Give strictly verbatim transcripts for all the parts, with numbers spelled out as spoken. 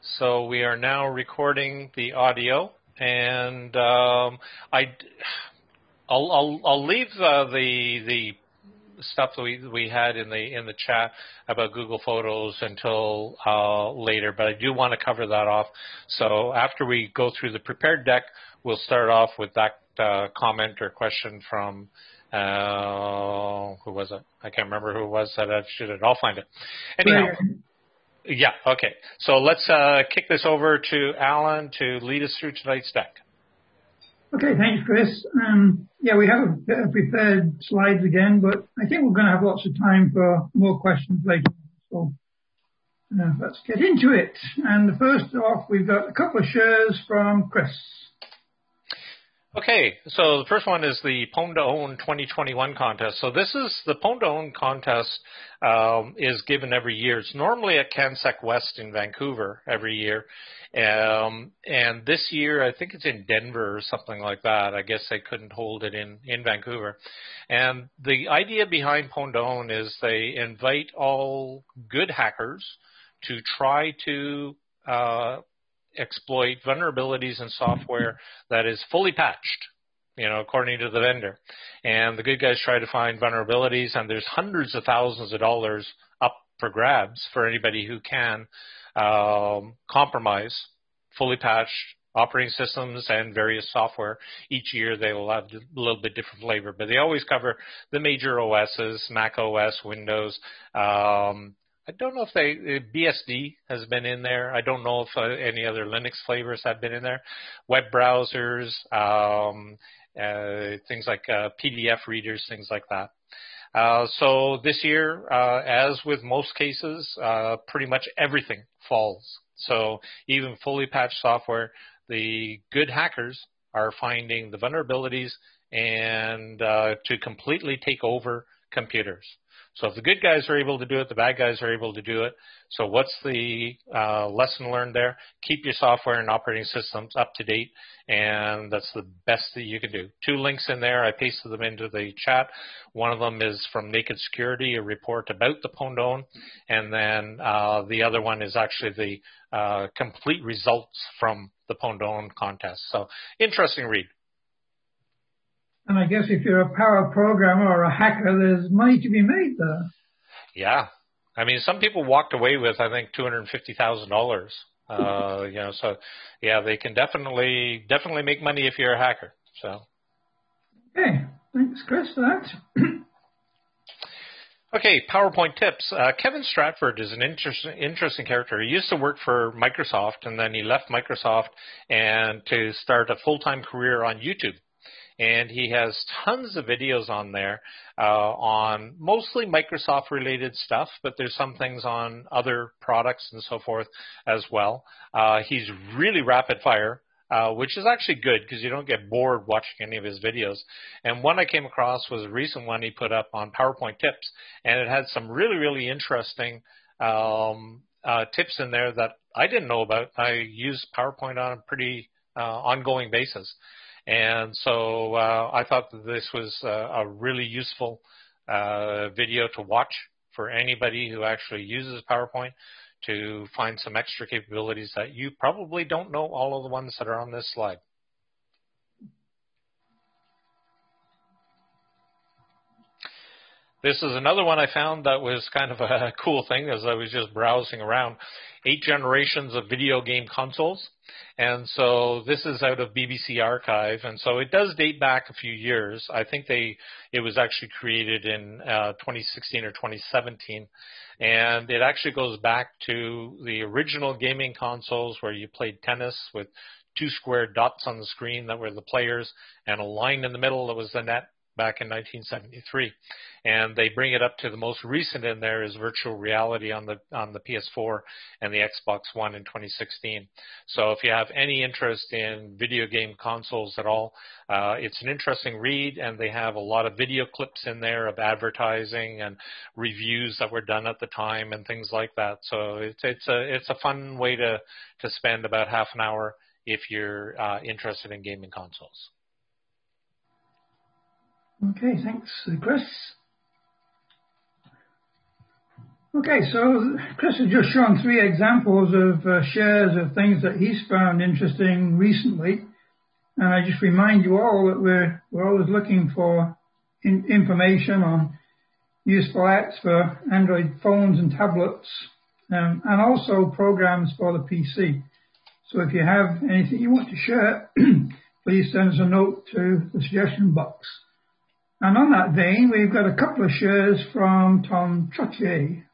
So we are now recording the audio, and um, I, I'll, I'll, I'll leave uh, the the stuff that we we had in the in the chat about Google Photos until uh, later, but I do want to cover that off. So after we go through the prepared deck, we'll start off with that uh, comment or question from uh, who was it? I can't remember who it was. That I should. I'll find it. Anyhow. Yeah, okay. So let's uh, kick this over to Alan to lead us through tonight's deck. Okay, thanks, Chris. Um, yeah, we have a, a prepared slides again, but I think we're going to have lots of time for more questions later. So uh, let's get into it. And first off, we've got a couple of shares from Chris. Okay, so the first one is the Pwn to Own twenty twenty-one contest. So this is the Pwn to Own contest um, is given every year. It's normally at CanSec West in Vancouver every year. Um, and this year, I think it's in Denver or something like that. I guess they couldn't hold it in, in Vancouver. And the idea behind Pwn to Own is they invite all good hackers to try to uh, exploit vulnerabilities in software that is fully patched, you know, according to the vendor. And the good guys try to find vulnerabilities, and there's hundreds of thousands of dollars up for grabs for anybody who can um, compromise fully patched operating systems and various software. Each year they will have a little bit different flavor, but they always cover the major O Ss, Mac O S, Windows. Um, I don't know if they, B S D has been in there. I don't know if uh, any other Linux flavors have been in there. Web browsers, um, uh, things like uh, P D F readers, things like that. Uh, so this year, uh, as with most cases, uh, pretty much everything falls. So even fully patched software, the good hackers are finding the vulnerabilities and uh, to completely take over computers. So if the good guys are able to do it, the bad guys are able to do it. So what's the uh, lesson learned there? Keep your software and operating systems up to date, and that's the best that you can do. Two links in there. I pasted them into the chat. One of them is from Naked Security, a report about the Pwn to Own, and then uh, the other one is actually the uh, complete results from the Pwn to Own contest. So interesting read. And I guess if you're a power programmer or a hacker, there's money to be made there. Yeah. I mean, some people walked away with, I think, two hundred fifty thousand dollars. Uh, you know, so, yeah, they can definitely definitely make money if you're a hacker. So. Okay. Thanks, Chris, for that. Okay, PowerPoint tips. Uh, Kevin Stratford is an interesting, interesting character. He used to work for Microsoft, and then he left Microsoft and to start a full-time career on YouTube. And he has tons of videos on there uh, on mostly Microsoft-related stuff, but there's some things on other products and so forth as well. Uh, he's really rapid-fire, uh, which is actually good because you don't get bored watching any of his videos. And one I came across was a recent one he put up on PowerPoint tips, and it had some really, really interesting um, uh, tips in there that I didn't know about. I use PowerPoint on a pretty uh, ongoing basis. And so uh, I thought that this was uh, a really useful uh, video to watch for anybody who actually uses PowerPoint to find some extra capabilities that you probably don't know all of the ones that are on this slide. This is another one I found that was kind of a cool thing as I was just browsing around. Eight generations of video game consoles. And so this is out of B B C Archive. And so it does date back a few years. I think they it was actually created in uh, twenty sixteen or twenty seventeen. And it actually goes back to the original gaming consoles where you played tennis with two square dots on the screen that were the players and a line in the middle that was the net back in nineteen seventy-three. And they bring it up to the most recent in there is virtual reality on the on the P S four and the Xbox One in twenty sixteen. So if you have any interest in video game consoles at all, uh, it's an interesting read, and they have a lot of video clips in there of advertising and reviews that were done at the time and things like that. So it's it's a it's a fun way to to spend about half an hour if you're uh, interested in gaming consoles. Okay, thanks, Chris. Okay, so Chris has just shown three examples of uh, shares of things that he's found interesting recently. And I just remind you all that we're, we're always looking for in, information on useful apps for Android phones and tablets, um, and also programs for the P C. So if you have anything you want to share, please send us a note to the suggestion box. And on that vein, we've got a couple of shares from Tom Trottier.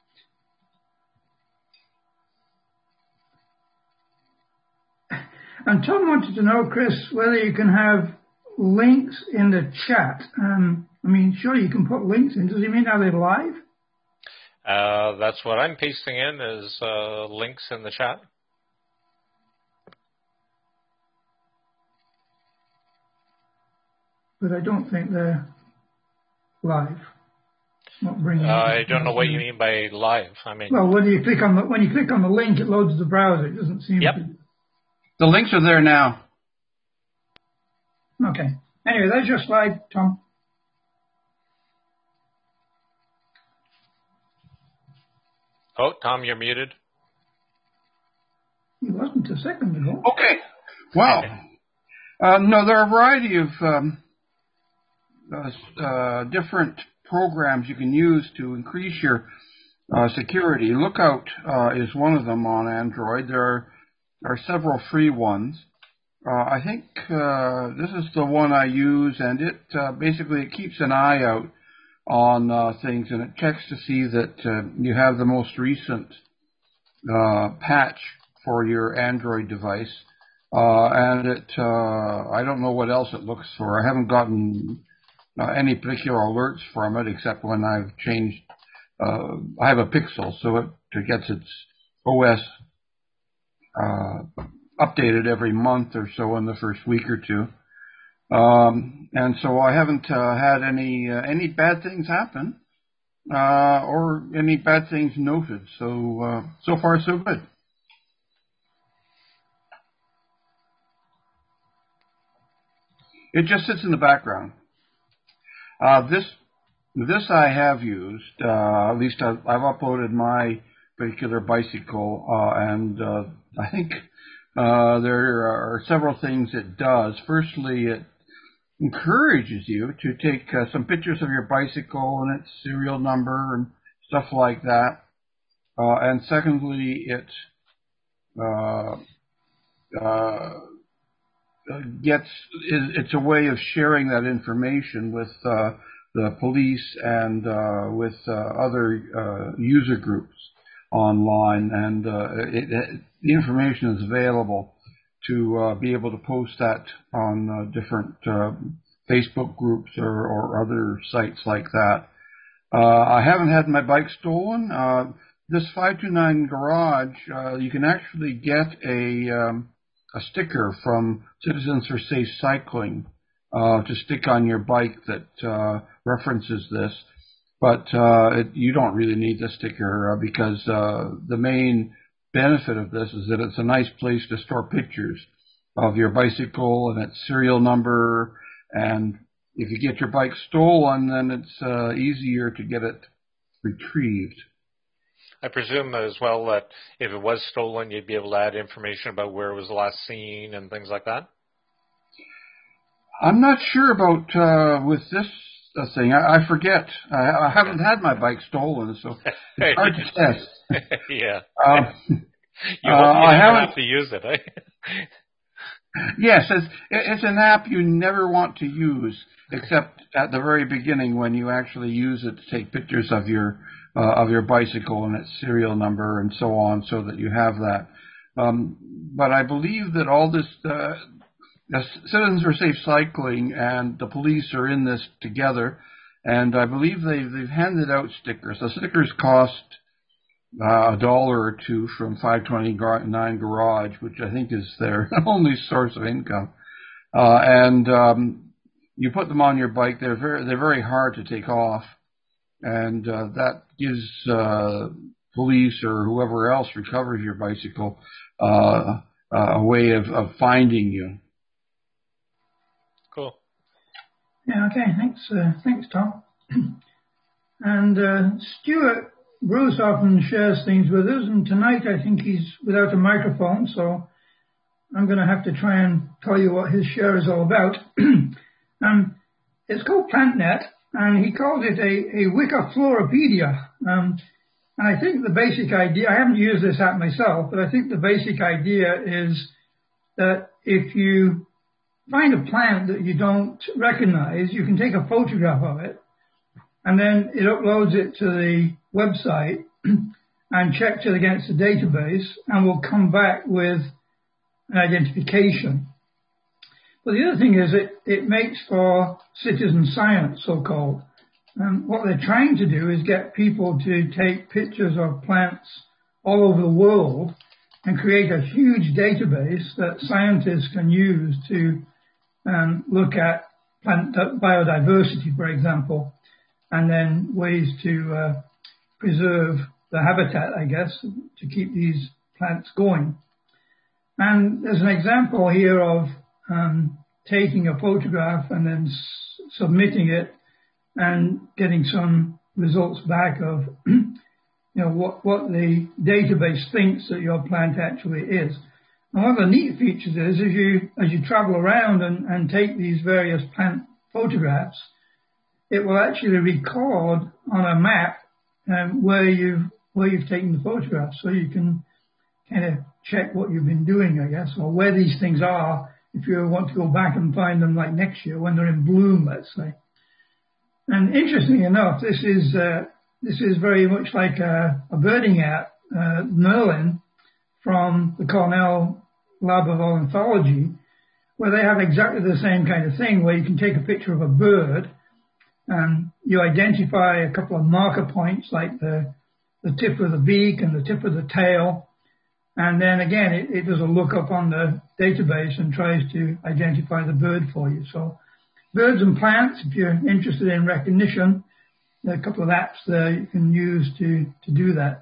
And Tom wanted to know, Chris, whether you can have links in the chat. Um, I mean, sure, you can put links in. Does he mean are they live? Uh, that's what I'm pasting in is uh, links in the chat. But I don't think they're live. Not bringing uh, I don't know what you mean by live. I mean, well, when you click on the when you click on the link, it loads the browser. It doesn't seem yep. to. The links are there now. Okay. Anyway, there's your slide, Tom. Oh, Tom, you're muted. He wasn't a second ago. Okay. Wow. Uh, no, there are a variety of um, uh, uh, different programs you can use to increase your uh, security. Lookout uh, is one of them on Android. There are, there are several free ones. Uh, I think uh, this is the one I use, and it uh, basically it keeps an eye out on uh, things, and it checks to see that uh, you have the most recent uh, patch for your Android device. Uh, and it, uh, I don't know what else it looks for. I haven't gotten uh, any particular alerts from it, except when I've changed. Uh, I have a Pixel, so it, it gets its O S uh, updated every month or so in the first week or two. Um, and so I haven't uh, had any uh, any bad things happen uh, or any bad things noted. So uh, so far so good. It just sits in the background. Uh, this this I have used. Uh, at least I've, I've uploaded my particular bicycle, uh, and uh, I think uh, there are several things it does. Firstly, it encourages you to take uh, some pictures of your bicycle and its serial number and stuff like that. Uh, and secondly, it uh, uh, gets it's a way of sharing that information with uh, the police and uh, with uh, other uh, user groups online, and uh, it, it, the information is available to uh, be able to post that on uh, different uh, Facebook groups or, or other sites like that. Uh, I haven't had my bike stolen. Uh, this five two nine Garage, uh, you can actually get a um, a sticker from Citizens for Safe Cycling uh, to stick on your bike that uh, references this. But uh, it, you don't really need the sticker uh, because uh, the main benefit of this is that it's a nice place to store pictures of your bicycle and its serial number. And if you get your bike stolen, then it's uh, easier to get it retrieved. I presume as well that if it was stolen, you'd be able to add information about where it was last seen and things like that? I'm not sure about uh, with this uh, thing. I, I forget. I, I haven't had my bike stolen, so it's hard to test. Yeah. Um, you uh, hope you I never haven't have to use it, eh? Yes, it's, it's an app you never want to use, except at the very beginning when you actually use it to take pictures of your uh, of your bicycle and its serial number and so on, so that you have that. Um, but I believe that all this, uh, Citizens for Safe Cycling and the police are in this together, and I believe they've, they've handed out stickers. The stickers cost Uh, a dollar or two from five twenty-nine Garage, which I think is their only source of income. Uh, and um, you put them on your bike. They're very they're very hard to take off, and uh, that gives uh, police or whoever else recovers your bicycle uh, a way of, of finding you. Cool. Yeah. Okay. Thanks. Uh, thanks, Tom. And uh, Stuart Bruce often shares things with us, and tonight I think he's without a microphone, so I'm going to have to try and tell you what his share is all about. um, it's called PlantNet, and he calls it a, a Wikiflorapedia. Um, and I think the basic idea, I haven't used this app myself, but I think the basic idea is that if you find a plant that you don't recognize, you can take a photograph of it, and then it uploads it to the website and checks it against the database and will come back with an identification. But the other thing is it, it makes for citizen science, so-called. Um, what they're trying to do is get people to take pictures of plants all over the world and create a huge database that scientists can use to um, look at plant biodiversity, for example, and then ways to uh, preserve the habitat, I guess, to keep these plants going. And there's an example here of um, taking a photograph and then s- submitting it and getting some results back of you know what, what the database thinks that your plant actually is. And one of the neat features is as you as you travel around and, and take these various plant photographs, it will actually record on a map um, where you've where you've taken the photograph, so you can kind of check what you've been doing, I guess, or where these things are if you want to go back and find them like next year when they're in bloom, let's say. And interestingly enough, this is uh, this is very much like a, a birding app, uh, Merlin, from the Cornell Lab of Ornithology, where they have exactly the same kind of thing, where you can take a picture of a bird and you identify a couple of marker points like the, the tip of the beak and the tip of the tail. And then again, it, it does a lookup on the database and tries to identify the bird for you. So birds and plants, if you're interested in recognition, there are a couple of apps there you can use to, to do that.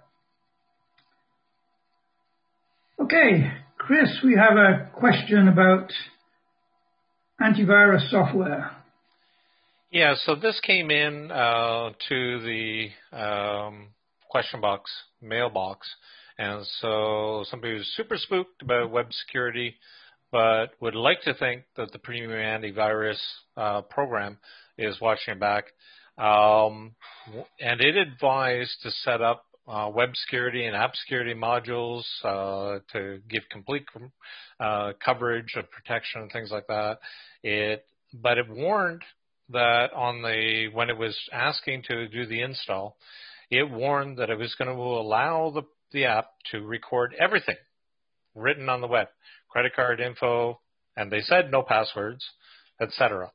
Okay, Chris, we have a question about antivirus software. Yeah, so this came in uh, to the um, question box, mailbox, and so somebody was super spooked about web security, but would like to think that the Premium Antivirus uh, program is watching it back, um, and it advised to set up uh, web security and app security modules uh, to give complete uh, coverage of protection and things like that. It, but it warned that on the when it was asking to do the install, it warned that it was going to allow the, the app to record everything written on the web, credit card info, and they said no passwords, et cetera.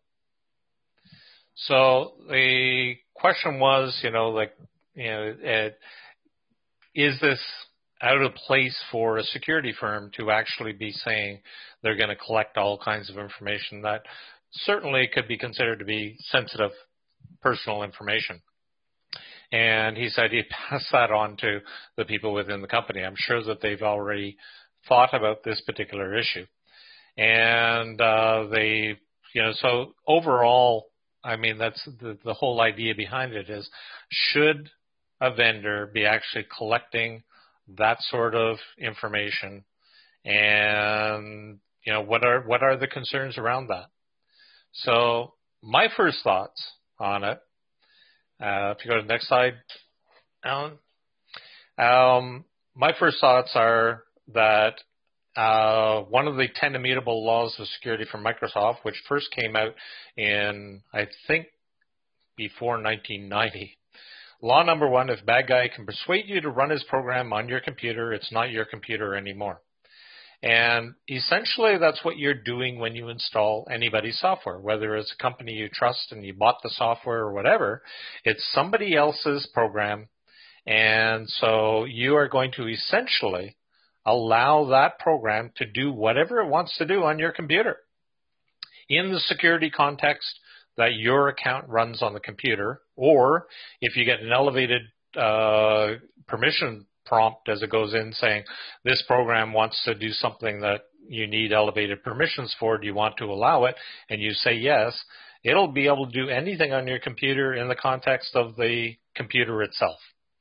So the question was, you know, like, you know, it, is this out of place for a security firm to actually be saying they're going to collect all kinds of information that certainly could be considered to be sensitive personal information? And he said he'd pass that on to the people within the company. I'm sure that they've already thought about this particular issue. And uh, they, you know, so overall, I mean, that's the, the whole idea behind it is, should a vendor be actually collecting that sort of information? And, you know, what are what are the concerns around that? So my first thoughts on it, uh, if you go to the next slide, Alan, um, my first thoughts are that uh, one of the ten immutable laws of security from Microsoft, which first came out in, I think, before nineteen ninety. Law number one, if bad guy can persuade you to run his program on your computer, it's not your computer anymore. And essentially, that's what you're doing when you install anybody's software, whether it's a company you trust and you bought the software or whatever. It's somebody else's program. And so you are going to essentially allow that program to do whatever it wants to do on your computer in the security context that your account runs on the computer. Or if you get an elevated uh, permission prompt as it goes in saying, this program wants to do something that you need elevated permissions for, do you want to allow it? And you say yes, it'll be able to do anything on your computer in the context of the computer itself.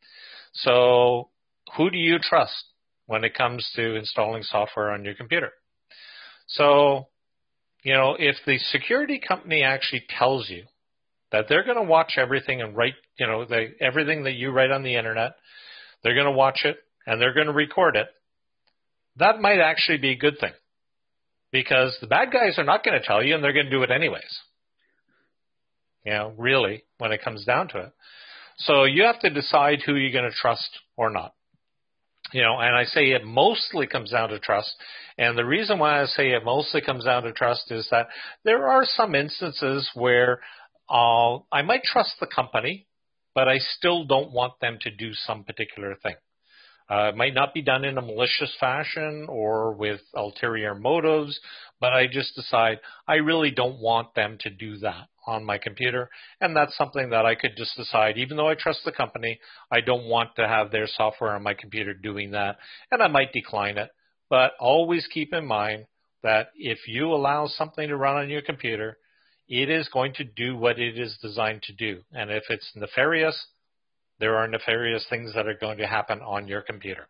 So who do you trust when it comes to installing software on your computer? So, you know, if the security company actually tells you that they're going to watch everything and write, you know, they, everything that you write on the internet, they're going to watch it and they're going to record it, that might actually be a good thing, because the bad guys are not going to tell you and they're going to do it anyways. You know, really, when it comes down to it. So you have to decide who you're going to trust or not. You know, and I say it mostly comes down to trust. And the reason why I say it mostly comes down to trust is that there are some instances where uh, I might trust the company, but I still don't want them to do some particular thing. Uh, it might not be done in a malicious fashion or with ulterior motives, but I just decide I really don't want them to do that on my computer. And that's something that I could just decide, even though I trust the company, I don't want to have their software on my computer doing that, and I might decline it. But always keep in mind that if you allow something to run on your computer, it is going to do what it is designed to do. And if it's nefarious, there are nefarious things that are going to happen on your computer.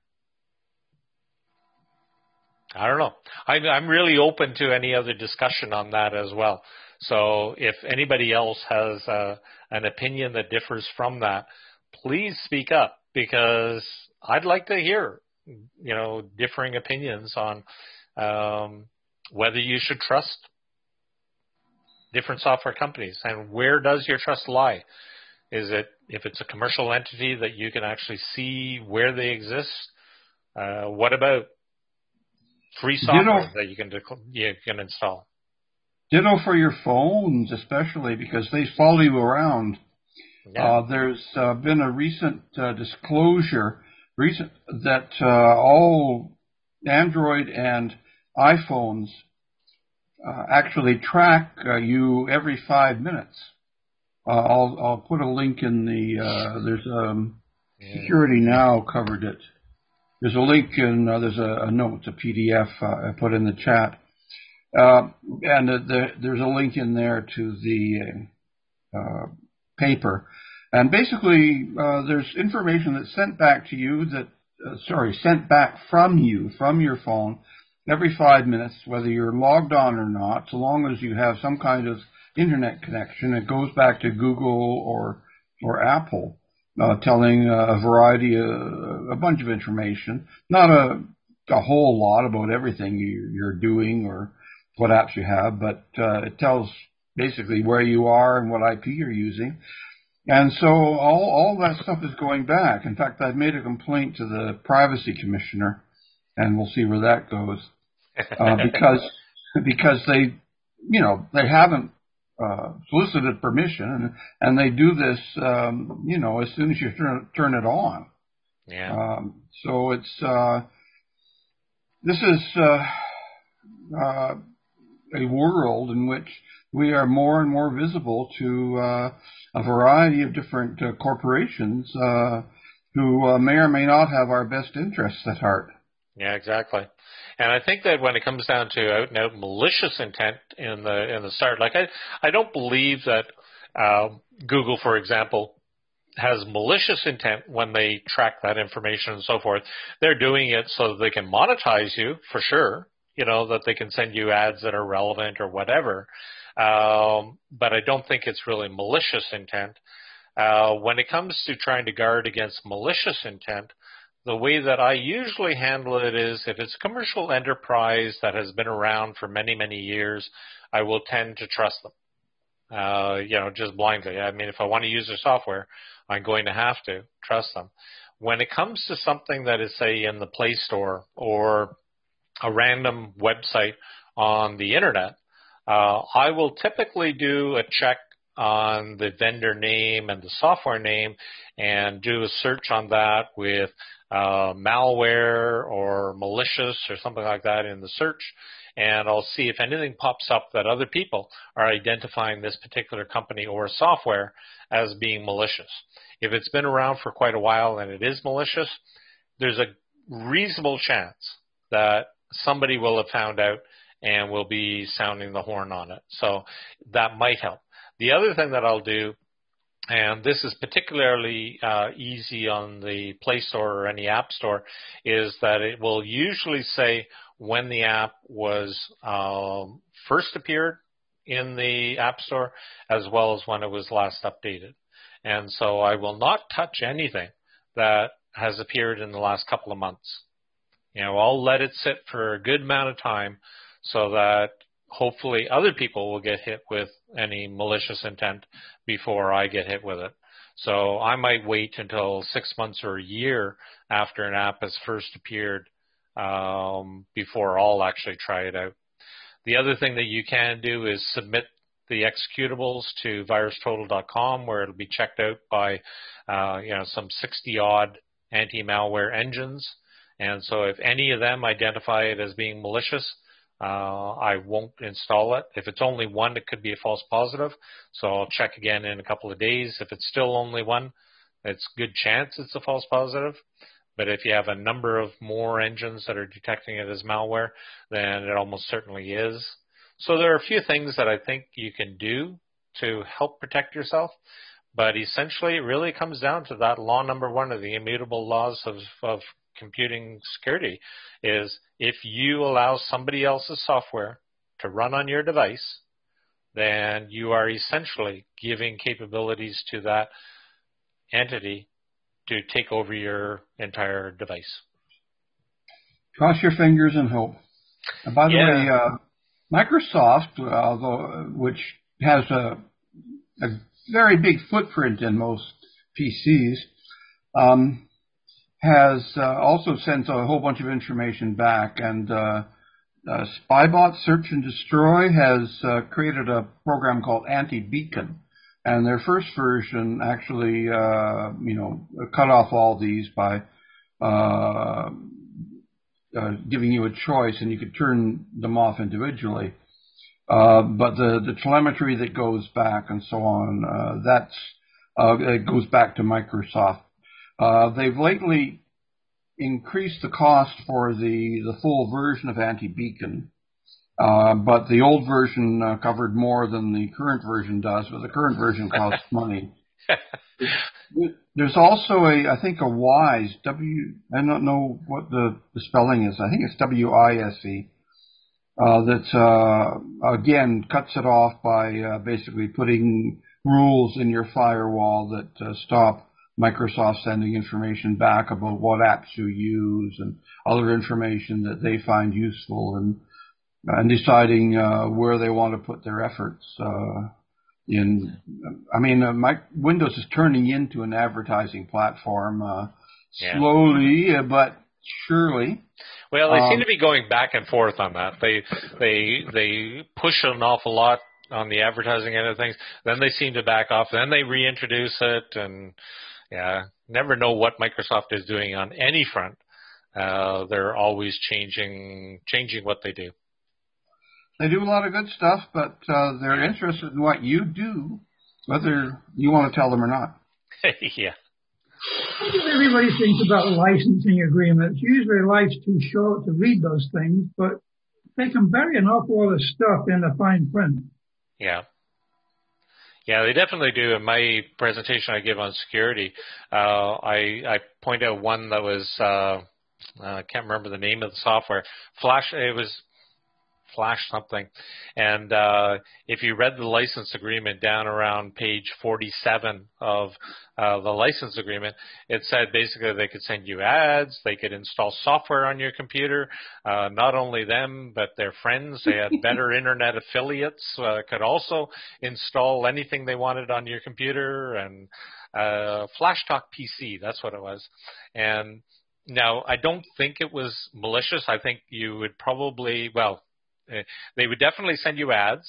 I don't know. I, I'm really open to any other discussion on that as well. So if anybody else has uh, an opinion that differs from that, please speak up, because I'd like to hear, you know, differing opinions on um, whether you should trust different software companies and where does your trust lie. Is it, if it's a commercial entity, that you can actually see where they exist? Uh, what about free software Ditto. that you can you can install? Ditto for your phones, especially because they follow you around. Yeah. Uh, there's uh, been a recent uh, disclosure recent that uh, all Android and iPhones uh, actually track uh, you every five minutes. Uh, I'll I'll put a link in the uh, there's um Security Now covered it. There's a link in uh, there's a, a note, a P D F uh, I put in the chat, uh, and uh, the, there's a link in there to the uh, paper, and basically uh, there's information that's sent back to you that uh, sorry sent back from you from your phone every five minutes, whether you're logged on or not, so long as you have some kind of internet connection. It goes back to Google or or Apple, uh, telling uh, a variety of a bunch of information, not a a whole lot about everything you, you're doing or what apps you have, but uh, it tells basically where you are and what I P you're using. And so all all that stuff is going back. In fact, I've made a complaint to the Privacy Commissioner, and we'll see where that goes, uh, because because they you know they haven't Uh, solicited permission, and, and they do this, um, you know, as soon as you turn, turn it on. Yeah. Um, so it's uh, this is uh, uh, a world in which we are more and more visible to uh, a variety of different uh, corporations uh, who uh, may or may not have our best interests at heart. Yeah, exactly. And I think that when it comes down to out and out malicious intent in the in the start, like I, I don't believe that uh, Google, for example, has malicious intent when they track that information and so forth. They're doing it so that they can monetize you, for sure, you know, that they can send you ads that are relevant or whatever. Um, but I don't think it's really malicious intent. Uh, when it comes to trying to guard against malicious intent, the way that I usually handle it is, if it's a commercial enterprise that has been around for many, many years, I will tend to trust them, uh, you know, just blindly. I mean, if I want to use their software, I'm going to have to trust them. When it comes to something that is, say, in the Play Store or a random website on the Internet, uh, I will typically do a check on the vendor name and the software name and do a search on that with uh, malware or malicious or something like that in the search, and I'll see if anything pops up that other people are identifying this particular company or software as being malicious. If it's been around for quite a while and it is malicious, there's a reasonable chance that somebody will have found out and will be sounding the horn on it. So that might help. The other thing that I'll do and this is particularly uh, easy on the Play Store or any app store, is that it will usually say when the app was um, first appeared in the App Store, as well as when it was last updated. And so I will not touch anything that has appeared in the last couple of months. You know, I'll let it sit for a good amount of time so that hopefully other people will get hit with any malicious intent before I get hit with it. So I might wait until six months or a year after an app has first appeared um, before I'll actually try it out. The other thing that you can do is submit the executables to virus total dot com, where it'll be checked out by uh, you know some sixty odd anti-malware engines. And so if any of them identify it as being malicious, uh, I won't install it. If it's only one, it could be a false positive. So I'll check again in a couple of days. If it's still only one, it's a good chance it's a false positive. But if you have a number of more engines that are detecting it as malware, then it almost certainly is. So there are a few things that I think you can do to help protect yourself. But essentially, it really comes down to that law number one of the immutable laws of, of computing security, is if you allow somebody else's software to run on your device, then you are essentially giving capabilities to that entity to take over your entire device. Cross your fingers and hope. And by the Yeah. way, uh, Microsoft, although which has a, a very big footprint in most P Cs, um, has uh, also sent a whole bunch of information back. And uh, uh, Spybot Search and Destroy has uh, created a program called Anti-Beacon. And their first version actually, uh, you know, cut off all these by uh, uh, giving you a choice, and you could turn them off individually. Uh, but the, the telemetry that goes back and so on, uh, that's uh, it goes back to Microsoft. Uh, they've lately increased the cost for the, the full version of Anti-Beacon. Uh, but the old version uh, covered more than the current version does, but the current version costs money. There's also a, I think, a WISE, W, I don't know what the, the spelling is. I think it's W I S E, uh, that, uh, again, cuts it off by uh, basically putting rules in your firewall that uh, stop Microsoft sending information back about what apps you use and other information that they find useful, and and deciding uh, where they want to put their efforts. Uh, in, I mean, uh, my, Windows is turning into an advertising platform uh, yeah. slowly, uh, but surely. Well, they um, seem to be going back and forth on that. They they they push an awful lot on the advertising end of things. Then they seem to back off. Then they reintroduce it, and yeah, never know what Microsoft is doing on any front. Uh, they're always changing changing what they do. They do a lot of good stuff, but uh, they're interested in what you do, whether you want to tell them or not. Yeah. What does everybody think about licensing agreements? Usually life's too short to read those things, but they can bury an awful lot of stuff in the fine print. Yeah. Yeah, they definitely do. In my presentation I give on security, uh, I, I point out one that was, uh, I can't remember the name of the software. Flash, it was Flash something. And uh, if you read the license agreement down around page forty-seven of uh, the license agreement, it said basically they could send you ads, they could install software on your computer. Uh, not only them, but their friends. They had better internet affiliates, uh, could also install anything they wanted on your computer. And uh, Flash Talk P C, that's what it was. And now, I don't think it was malicious. I think you would probably, well, they would definitely send you ads,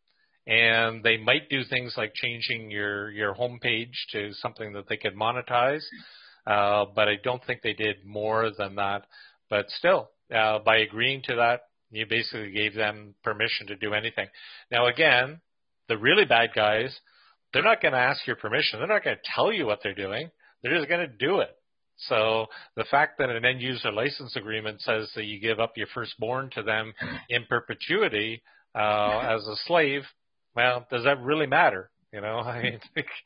and they might do things like changing your, your home page to something that they could monetize, uh, but I don't think they did more than that. But still, uh, by agreeing to that, you basically gave them permission to do anything. Now, again, the really bad guys, they're not going to ask your permission. They're not going to tell you what they're doing. They're just going to do it. So the fact that an end-user license agreement says that you give up your firstborn to them in perpetuity uh, as a slave, well, does that really matter? You know, I mean,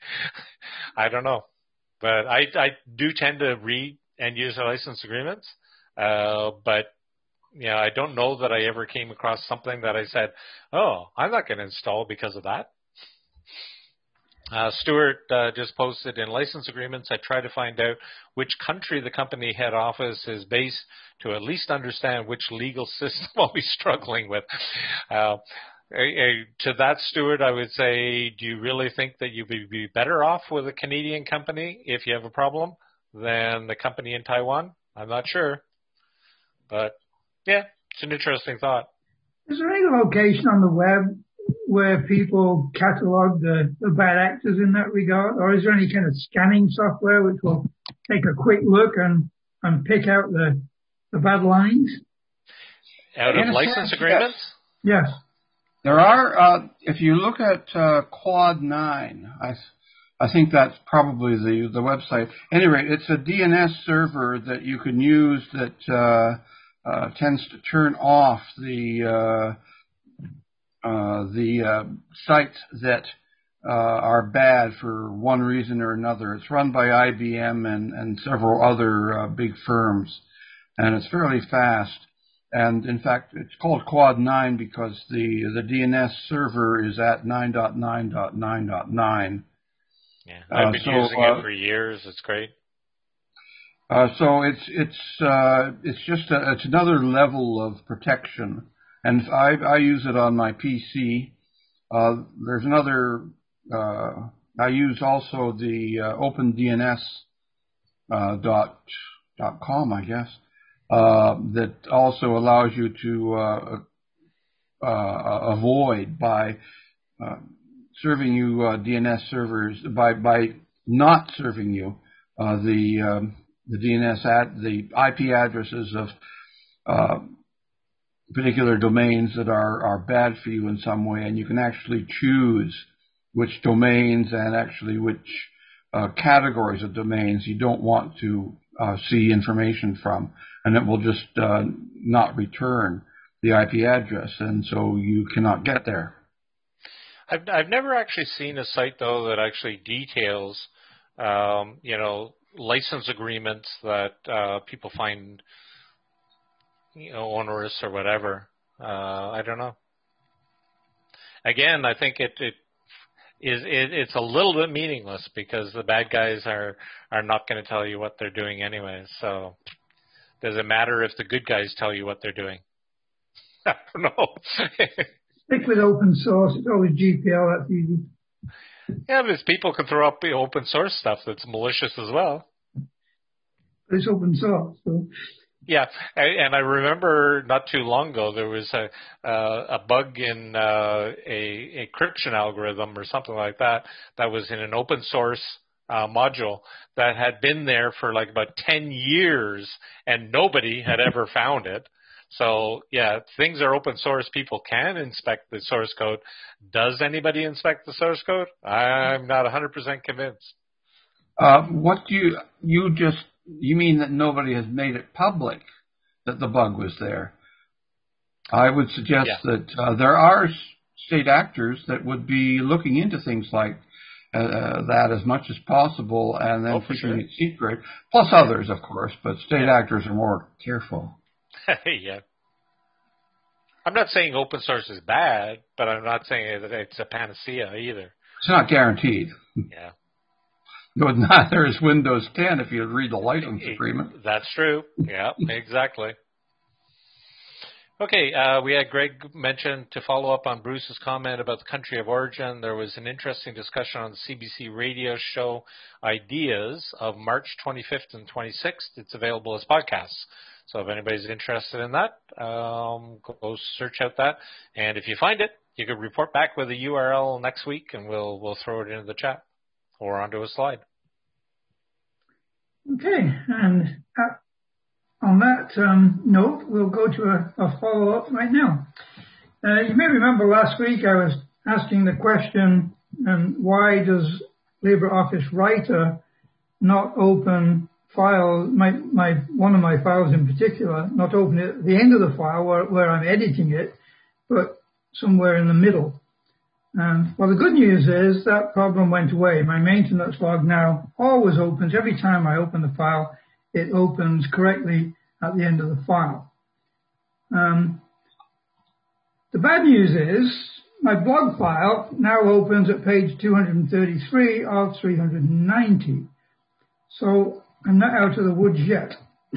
I don't know. But I, I do tend to read end user license agreements. Uh, but, you know, I don't know that I ever came across something that I said, oh, I'm not going to install because of that. Uh, Stuart uh, just posted, in license agreements, I try to find out which country the company head office is based to at least understand which legal system I'll be struggling with. Uh, to that, Stuart, I would say, do you really think that you would be better off with a Canadian company if you have a problem than the company in Taiwan? I'm not sure. But, yeah, it's an interesting thought. Is there any location on the web where people catalog the, the bad actors in that regard? Or is there any kind of scanning software which will take a quick look and, and pick out the, the bad lines? Out of license agreements? Yes. There are, uh, if you look at uh, Quad nine, I, I think that's probably the, the website. At any rate, it's a D N S server that you can use that uh, uh, tends to turn off the uh, uh, the uh, sites that uh, are bad for one reason or another. It's run by I B M and, and several other uh, big firms, and it's fairly fast. And in fact, it's called Quad nine because the the D N S server is at nine dot nine dot nine dot nine. Yeah, I've been uh, so, using uh, it for years. It's great. Uh, so it's it's uh, it's just a, it's another level of protection, and I I use it on my P C. Uh, there's another. Uh, I use also the uh, OpenDNS uh, dot dot com, I guess. Uh, that also allows you to uh, uh, avoid by uh, serving you uh, D N S servers by by not serving you uh, the um, the D N S ad the I P addresses of uh, particular domains that are are bad for you in some way, and you can actually choose which domains and actually which uh, categories of domains you don't want to uh, see information from. And it will just uh, not return the I P address, and so you cannot get there. I've I've never actually seen a site though that actually details, um, you know, license agreements that uh, people find, you know, onerous or whatever. Uh, I don't know. Again, I think it it is it, it's a little bit meaningless because the bad guys are are not going to tell you what they're doing anyway. So. Does it matter if the good guys tell you what they're doing? I don't know. Stick with open source. It's always G P L. That's easy. Yeah, but people can throw up the open source stuff that's malicious as well. But it's open source. So. Yeah, and I remember not too long ago there was a uh, a bug in uh, a, a encryption algorithm or something like that that was in an open source Uh, module that had been there for like about ten years and nobody had ever found it. So yeah, things are open source. People can inspect the source code. Does anybody inspect the source code? I'm not one hundred percent convinced. Uh, what do you, you just, you mean that nobody has made it public that the bug was there? I would suggest yeah. that uh, there are state actors that would be looking into things like Uh, that as much as possible, and then oh, keeping sure. it secret. Plus others, of course, but state yeah. actors are more careful. Yeah. I'm not saying open source is bad, but I'm not saying that it's a panacea either. It's not guaranteed. Yeah. No, neither is Windows ten if you read the license it, agreement. That's true. Yeah, exactly. Okay, uh, we had Greg mention to follow up on Bruce's comment about the country of origin. There was an interesting discussion on the C B C radio show Ideas of March twenty-fifth and twenty-sixth. It's available as podcasts. So if anybody's interested in that, um, go search out that. And if you find it, you can report back with a U R L next week, and we'll we'll throw it into the chat or onto a slide. Okay, and uh, on that um, note, we'll go to a, a follow-up right now. Uh, you may remember last week I was asking the question, um, why does LibreOffice Writer not open files, my, my, one of my files in particular, not open it at the end of the file where, where I'm editing it, but somewhere in the middle. Um, well, the good news is that problem went away. My maintenance log now always opens. Every time I open the file, it opens correctly at the end of the file. Um, the bad news is my blog file now opens at page two hundred thirty-three of three hundred ninety. So I'm not out of the woods yet.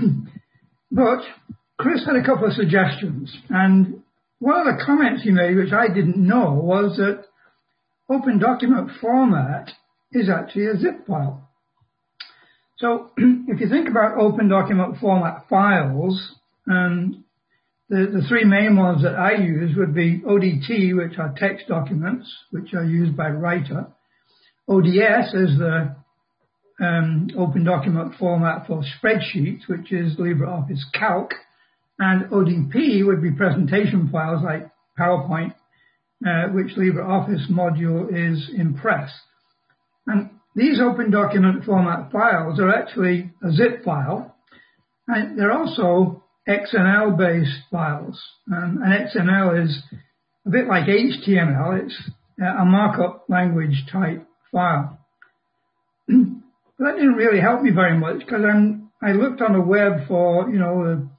But Chris had a couple of suggestions, and one of the comments he made, which I didn't know, was that Open Document Format is actually a zip file. So if you think about Open Document Format files, um, the, the three main ones that I use would be O D T, which are text documents, which are used by Writer. O D S is the um, Open Document Format for spreadsheets, which is LibreOffice Calc. And O D P would be presentation files like PowerPoint, uh, which LibreOffice module is Impress. And these Open Document Format files are actually a zip file, and they're also X M L-based files. Um, and X M L is a bit like H T M L. It's a markup language type file. But that didn't really help me very much, because I'm I looked on the web for, you know, the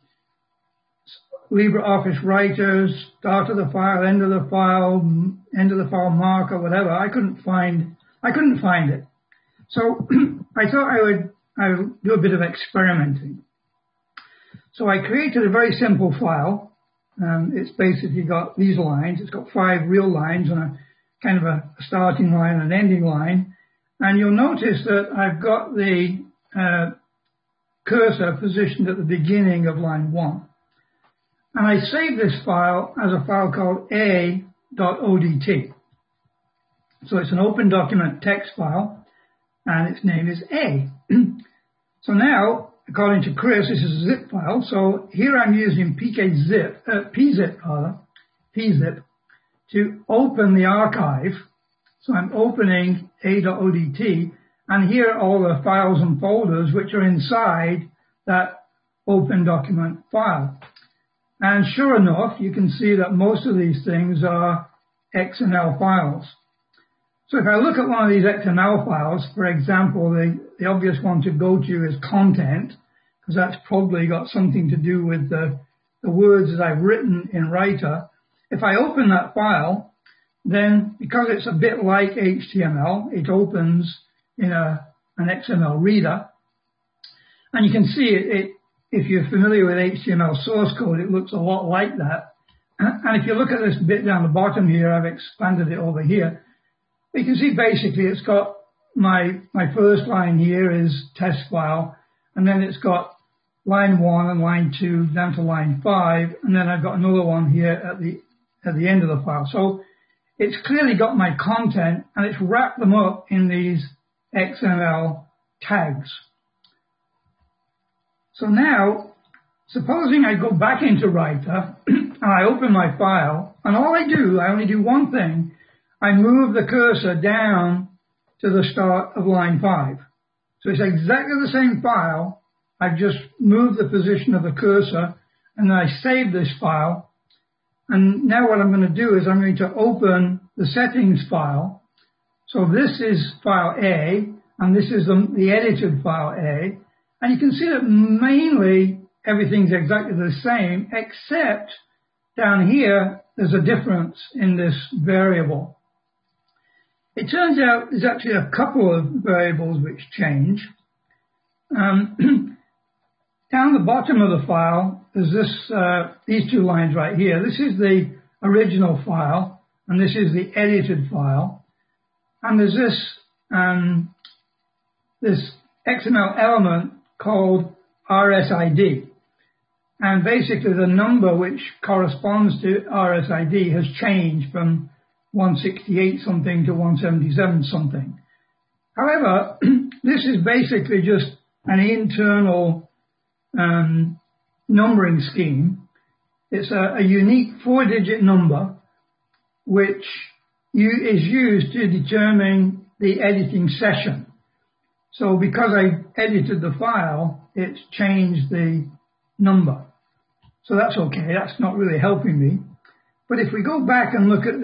LibreOffice Writer, start of the file, end of the file, end of the file mark or whatever. I couldn't find, I couldn't find it. So I thought I would, I would do a bit of experimenting. So I created a very simple file. Um, it's basically got these lines. It's got five real lines and a kind of a starting line and an ending line. And you'll notice that I've got the uh, cursor positioned at the beginning of line one. And I saved this file as a file called a dot O D T. So it's an open document text file, and its name is A. So now, according to Chris, this is a zip file. So here I'm using pkzip, uh, pzip rather, pzip, to open the archive. So I'm opening a dot O D T, and here are all the files and folders which are inside that open document file. And sure enough, you can see that most of these things are X M L files. So if I look at one of these X M L files, for example, the, the obvious one to go to is content, because that's probably got something to do with the, the words that I've written in Writer. If I open that file, then because it's a bit like H T M L, it opens in a, an X M L reader. And you can see it, it if you're familiar with H T M L source code, it looks a lot like that. And if you look at this bit down the bottom here, I've expanded it over here. You can see basically it's got my, my first line here is test file, and then it's got line one and line two down to line five, and then I've got another one here at the, at the end of the file. So it's clearly got my content, and it's wrapped them up in these X M L tags. So now, supposing I go back into Writer and I open my file, and all I do, I only do one thing. I move the cursor down to the start of line five. So it's exactly the same file. I've just moved the position of the cursor, and then I save this file. And now what I'm going to do is I'm going to open the settings file. So this is file A, and this is the, the edited file A. And you can see that mainly everything's exactly the same, except down here, there's a difference in this variable. It turns out there's actually a couple of variables which change. Um, down the bottom of the file, there's this, uh, these two lines right here. This is the original file, and this is the edited file. And there's this, um, this X M L element called R S I D. And basically the number which corresponds to R S I D has changed from one sixty-eight something to one seventy-seven something. However, this is basically just an internal um, numbering scheme. It's a, a unique four-digit number which you, is used to determine the editing session. So because I edited the file, it's changed the number. So that's okay. That's not really helping me. But if we go back and look at the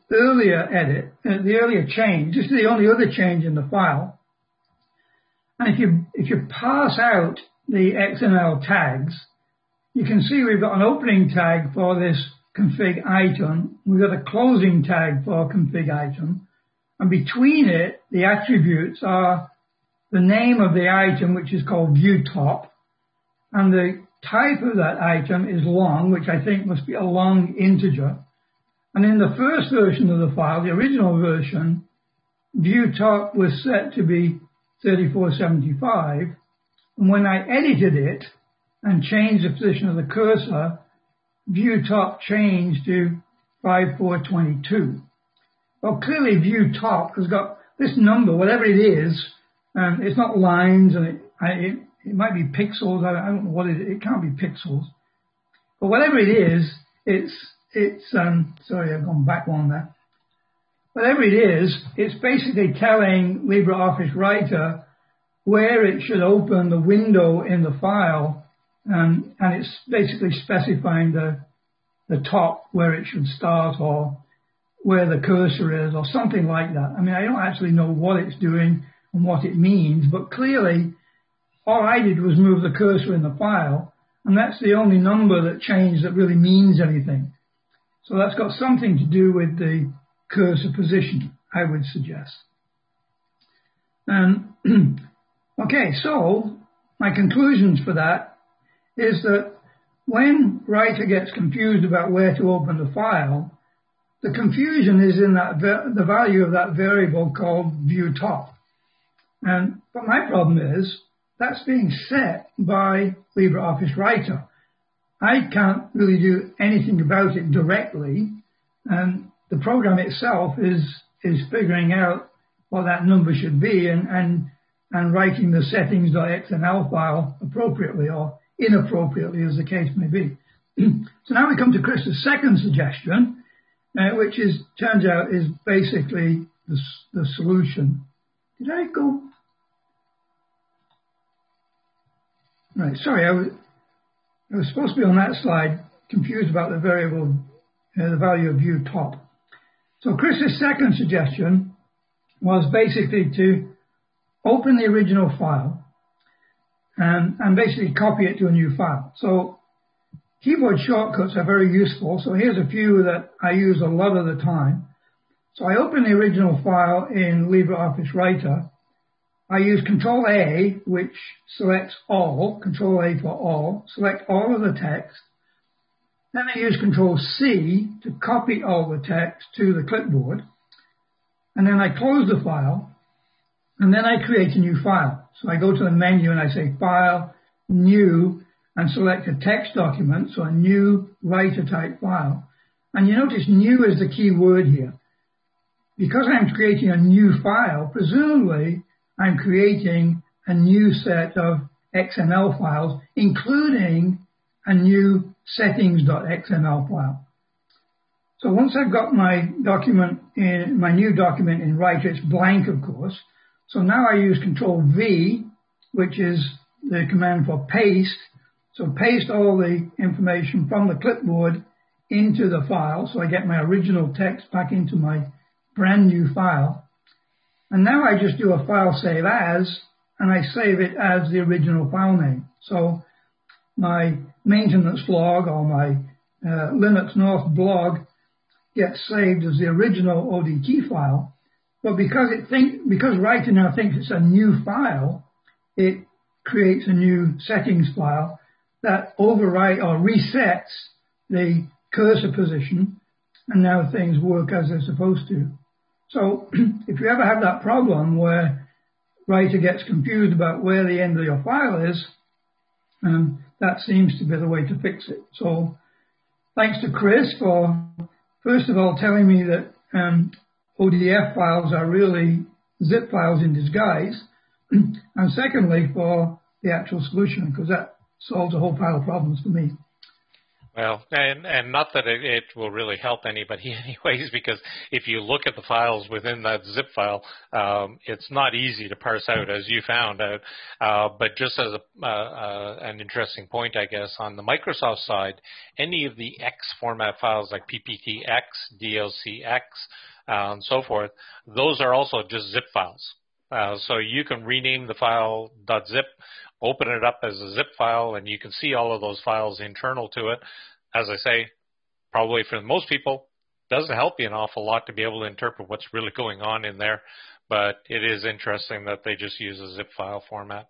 earlier edit, uh, the earlier change. This is the only other change in the file. And if you, if you parse out the X M L tags, you can see we've got an opening tag for this config item. We've got a closing tag for config item. And between it, the attributes are the name of the item, which is called viewTop, and the type of that item is long, which I think must be a long integer. And in the first version of the file, the original version, viewTop was set to be thirty-four seventy-five. And when I edited it and changed the position of the cursor, viewTop changed to five four two two. Well, clearly viewTop has got this number, whatever it is, and it's not lines, and it, it, it might be pixels. I don't know what it is. It can't be pixels. But whatever it is, it's, it's, um, sorry, I've gone back one there. Whatever it is, it's basically telling LibreOffice Writer where it should open the window in the file, um, and it's basically specifying the, the top where it should start, or where the cursor is, or something like that. I mean, I don't actually know what it's doing and what it means, but clearly all I did was move the cursor in the file, and that's the only number that changed that really means anything. So that's got something to do with the cursor position, I would suggest. Um, okay, so my conclusions for that is that when Writer gets confused about where to open the file, the confusion is in that the value of that variable called viewTop. And but my problem is that's being set by LibreOffice Writer. I can't really do anything about it directly, and the program itself is is figuring out what that number should be and and and writing the settings.xml file appropriately or inappropriately, as the case may be. So now we come to Chris's second suggestion, Uh, which is turns out is basically the, the solution. Did I go? Right, sorry, I was, I was supposed to be on that slide, confused about the variable, uh, the value of viewTop. So Chris's second suggestion was basically to open the original file and, and basically copy it to a new file. So keyboard shortcuts are very useful, so here's a few that I use a lot of the time. So I open the original file in LibreOffice Writer. I use Control A, which selects all, Control A for all, select all of the text. Then I use Control C to copy all the text to the clipboard. And then I close the file, and then I create a new file. So I go to the menu and I say File, New, and select a text document, so a new writer type file. And you notice new is the key word here. Because I'm creating a new file, presumably I'm creating a new set of X M L files, including a new settings.xml file. So once I've got my document in, my new document in Writer, it's blank, of course. So now I use Control V, which is the command for paste. So paste all the information from the clipboard into the file, so I get my original text back into my brand new file. And now I just do a file save as, and I save it as the original file name. So my maintenance log or my uh, Linux North blog gets saved as the original O D T file. But because it think because Writer now thinks it's a new file, it creates a new settings file that overwrite or resets the cursor position, and now things work as they're supposed to. So if you ever have that problem where Writer gets confused about where the end of your file is, um, that seems to be the way to fix it. So thanks to Chris for, first of all, telling me that um, O D F files are really zip files in disguise, and secondly, for the actual solution, because that solves a whole pile of problems for me. Well, and, and not that it, it will really help anybody anyways, because if you look at the files within that zip file, um, it's not easy to parse out, as you found out. Uh, but just as a, uh, uh, an interesting point, I guess, on the Microsoft side, any of the X format files like P P T X, D L C X, uh, and so forth, those are also just zip files. Uh, so you can rename the file .zip, open it up as a zip file, and you can see all of those files internal to it. As I say, probably for most people, doesn't help you an awful lot to be able to interpret what's really going on in there, but it is interesting that they just use a zip file format.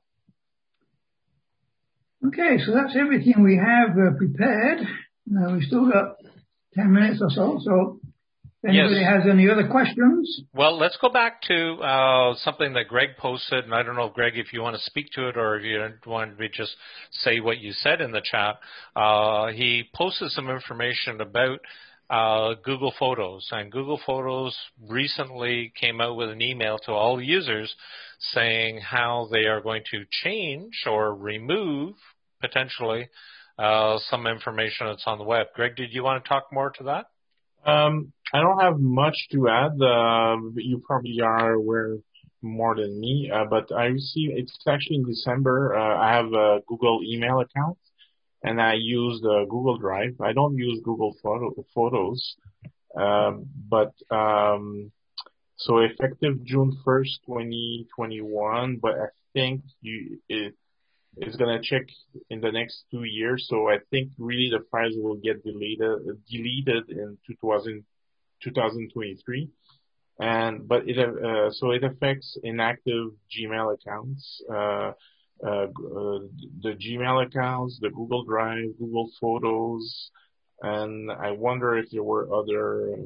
Okay, so that's everything we have uh, prepared. Uh, we've still got ten minutes or so, so if anybody yes. has any other questions? Well, let's go back to uh, something that Greg posted, and I don't know, Greg, if you want to speak to it or if you want to just say what you said in the chat. Uh, he posted some information about uh, Google Photos, and Google Photos recently came out with an email to all users saying how they are going to change or remove, potentially, uh, some information that's on the web. Greg, did you want to talk more to that? Um, I don't have much to add. Uh, you probably are aware more than me, uh, but I received, it's actually in December, uh, I have a Google email account, and I use the Google Drive. I don't use Google photo, Photos, um, but um, so effective June first, twenty twenty-one, but I think you it, it's going to check in the next two years. So I think really the files will get deleted, deleted in two thousand, twenty twenty-three. And, but it, uh, so it affects inactive Gmail accounts, uh, uh, uh, the Gmail accounts, the Google Drive, Google Photos. And I wonder if there were other,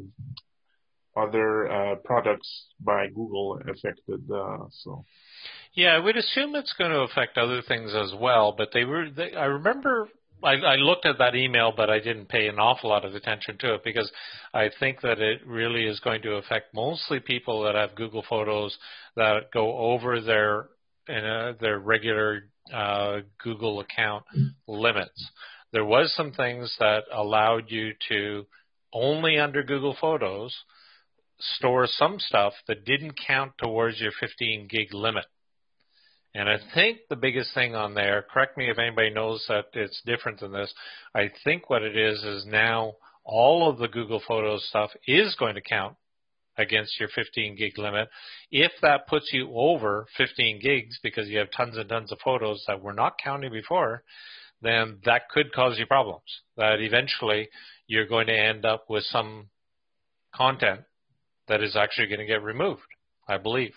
other, uh, products by Google affected, uh, so. Yeah, I would assume it's going to affect other things as well, but they were, they, I remember I, I looked at that email, but I didn't pay an awful lot of attention to it because I think that it really is going to affect mostly people that have Google Photos that go over their, uh, their regular uh, Google account limits. There was some things that allowed you to only under Google Photos store some stuff that didn't count towards your fifteen gig limit. And I think the biggest thing on there, correct me if anybody knows that it's different than this, I think what it is is now all of the Google Photos stuff is going to count against your fifteen gig limit. If that puts you over fifteen gigs because you have tons and tons of photos that were not counting before, then that could cause you problems. That eventually you're going to end up with some content that is actually going to get removed, I believe.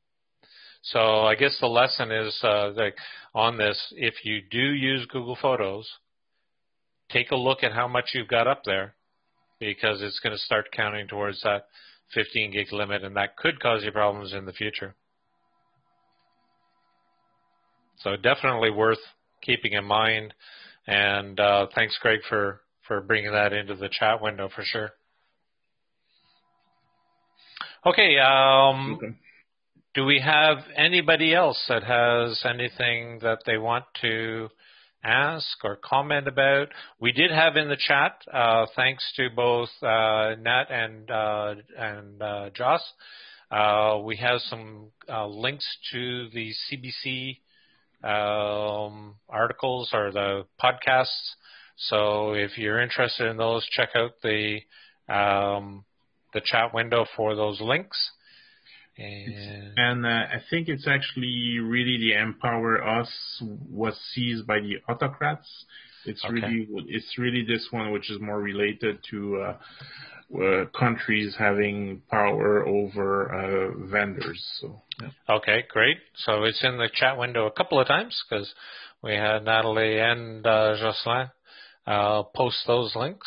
So I guess the lesson is uh, like on this, if you do use Google Photos, take a look at how much you've got up there because it's going to start counting towards that fifteen gig limit, and that could cause you problems in the future. So definitely worth keeping in mind. And uh, thanks, Greg, for, for bringing that into the chat window for sure. Okay. Um, okay. Do we have anybody else that has anything that they want to ask or comment about? We did have in the chat, uh, thanks to both uh, Nat and uh, and uh, Joss, uh, we have some uh, links to the C B C um, articles or the podcasts. So if you're interested in those, check out the um, the chat window for those links. And, and uh, I think it's actually really the Empower Us was seized by the autocrats. It's okay. really it's really this one which is more related to uh, uh, countries having power over uh, vendors. So yeah. Okay, great. So it's in the chat window a couple of times because we had Natalie and uh, Jocelyn uh, post those links,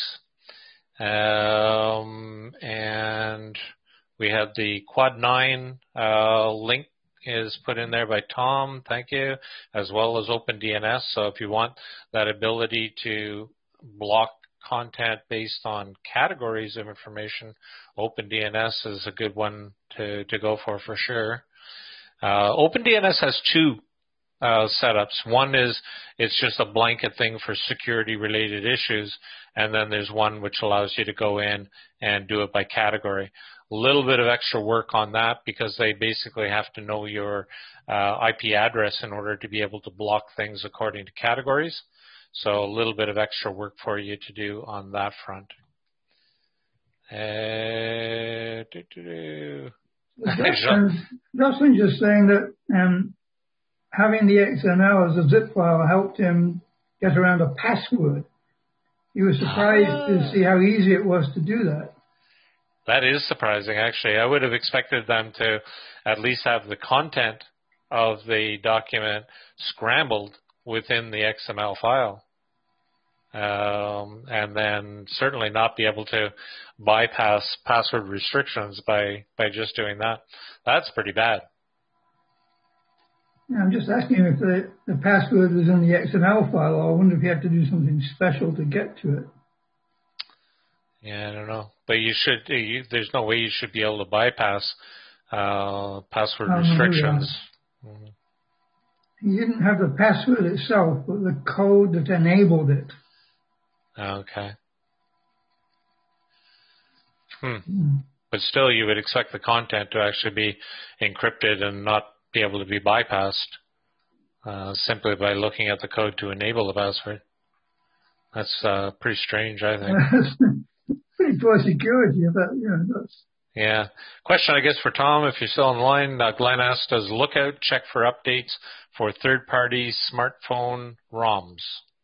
um, and we have the Quad nine uh, link is put in there by Tom, thank you, as well as OpenDNS. So if you want that ability to block content based on categories of information, OpenDNS is a good one to, to go for for sure. Uh, OpenDNS has two uh, setups. One is it's just a blanket thing for security-related issues, and then there's one which allows you to go in and do it by category. A little bit of extra work on that because they basically have to know your uh, I P address in order to be able to block things according to categories. So a little bit of extra work for you to do on that front. Uh, doo -doo -doo. Justin, Justin just saying that um, having the X M L as a zip file helped him get around a password. He was surprised ah. to see how easy it was to do that. That is surprising, actually. I would have expected them to at least have the content of the document scrambled within the X M L file. Um, and then certainly not be able to bypass password restrictions by, by just doing that. That's pretty bad. Yeah, I'm just asking if the, the password was in the X M L file, or I wonder if you have to do something special to get to it. Yeah, I don't know. But you should, you, there's no way you should be able to bypass uh, password restrictions. Mm-hmm. He didn't have the password itself, but the code that enabled it. Okay. Hmm. Mm. But still, you would expect the content to actually be encrypted and not be able to be bypassed uh, simply by looking at the code to enable the password. That's uh, pretty strange, I think. Pretty poor security, but you know, that's. Yeah. Question, I guess, for Tom, if you're still online. Uh, Glenn asked, does Lookout check for updates for third-party smartphone ROMs?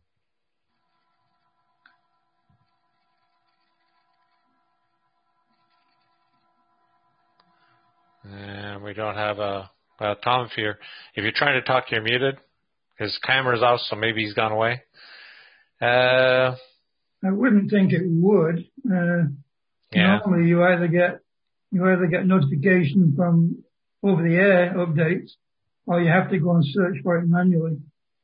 And we don't have a uh, Tom. If you're if you're trying to talk, you're muted. His camera's off, so maybe he's gone away. Uh, I wouldn't think it would. Uh, yeah. Normally, you either get you either get notification from over-the-air updates, or you have to go and search for it manually.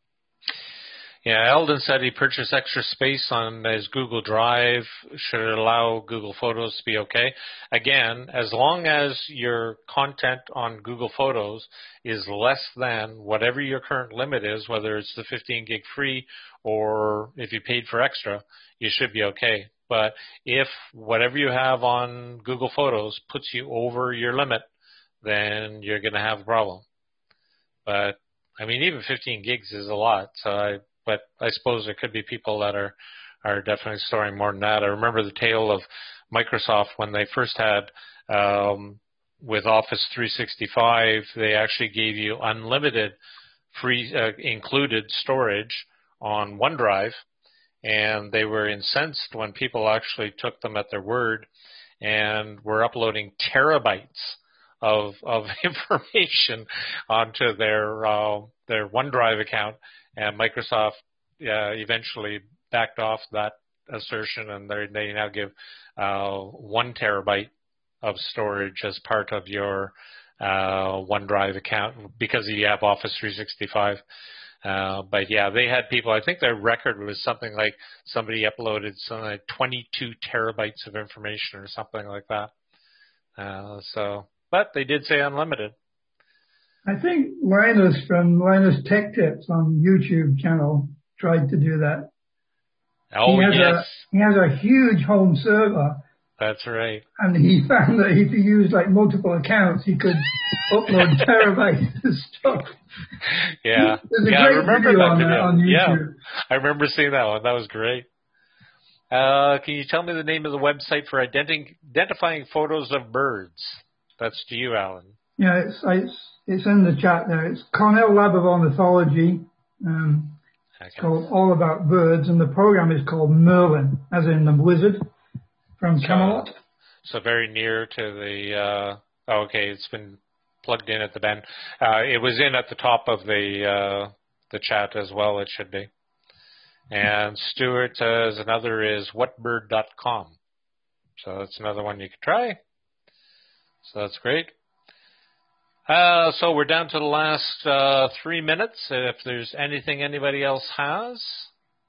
Yeah, Eldon said he purchased extra space on his Google Drive. Should it allow Google Photos to be okay? Again, as long as your content on Google Photos is less than whatever your current limit is, whether it's the fifteen gig free or if you paid for extra, you should be okay. But if whatever you have on Google Photos puts you over your limit, then you're going to have a problem. But, I mean, even fifteen gigs is a lot, so I But I suppose there could be people that are, are definitely storing more than that. I remember the tale of Microsoft when they first had, um, with Office three sixty-five, they actually gave you unlimited free uh, included storage on OneDrive, and they were incensed when people actually took them at their word and were uploading terabytes of of information onto their uh, their OneDrive account. And Microsoft uh, eventually backed off that assertion, and they now give uh, one terabyte of storage as part of your uh, OneDrive account because you have Office three sixty-five. Uh, but yeah, they had people. I think their record was something like somebody uploaded something like twenty-two terabytes of information or something like that. Uh, so, but they did say unlimited. I think Linus from Linus Tech Tips on YouTube channel tried to do that. Oh, he has yes. A, he has a huge home server. That's right. And he found that if he used like multiple accounts, he could upload terabytes of stuff. Yeah. There's a yeah, great I remember video that on, video. that on YouTube. Yeah, I remember seeing that one. That was great. Uh, can you tell me the name of the website for identi- identifying photos of birds? That's to you, Alan. Yeah, it's, it's It's in the chat there. It's Cornell Lab of Ornithology. Um, okay. It's called All About Birds, and the program is called Merlin, as in the wizard from Camelot. So, so very near to the. Uh, oh, okay, it's been plugged in at the bend. Uh, it was in at the top of the uh, the chat as well. It should be. And Stuart says another is what bird dot com. So that's another one you could try. So that's great. Uh, so we're down to the last uh, three minutes. If there's anything anybody else has.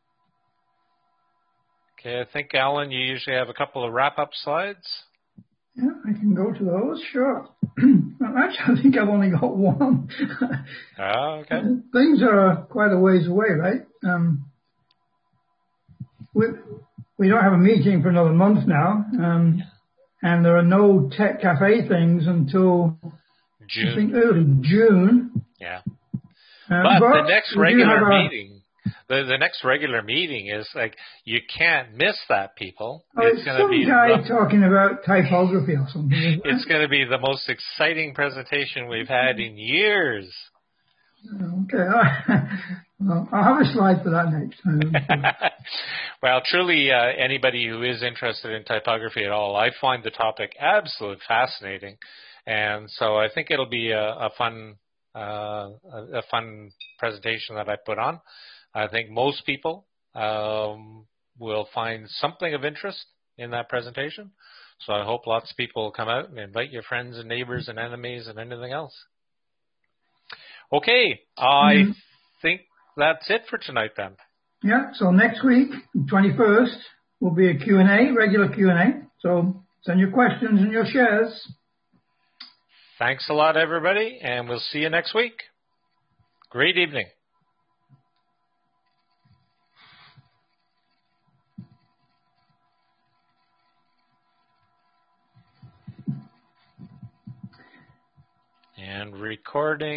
Okay, I think, Alan, you usually have a couple of wrap-up slides. Yeah, I can go to those, sure. Well, actually, I think I've only got one. Oh, okay. Things are quite a ways away, right? Um, we, we don't have a meeting for another month now, um, and there are no Tech Cafe things until June. I think early June. Yeah. Uh, but, but the next we do regular have a- meeting, the, the next regular meeting is like, you can't miss that, people. Oh, it's it's going to some be guy the, talking about typography or something. isn't it's it? going to be the most exciting presentation we've had in years. Okay, well, I'll have a slide for that next time. Well, truly, uh, anybody who is interested in typography at all, I find the topic absolutely fascinating, and so I think it'll be a, a fun, uh, a, a fun presentation that I put on. I think most people um, will find something of interest in that presentation, so I hope lots of people will come out and invite your friends and neighbors and enemies and anything else. Okay, I Mm-hmm. think that's it for tonight then. Yeah, so next week, twenty-first, will be a Q and A, regular Q and A. So send your questions and your shares. Thanks a lot, everybody, and we'll see you next week. Great evening. And recording.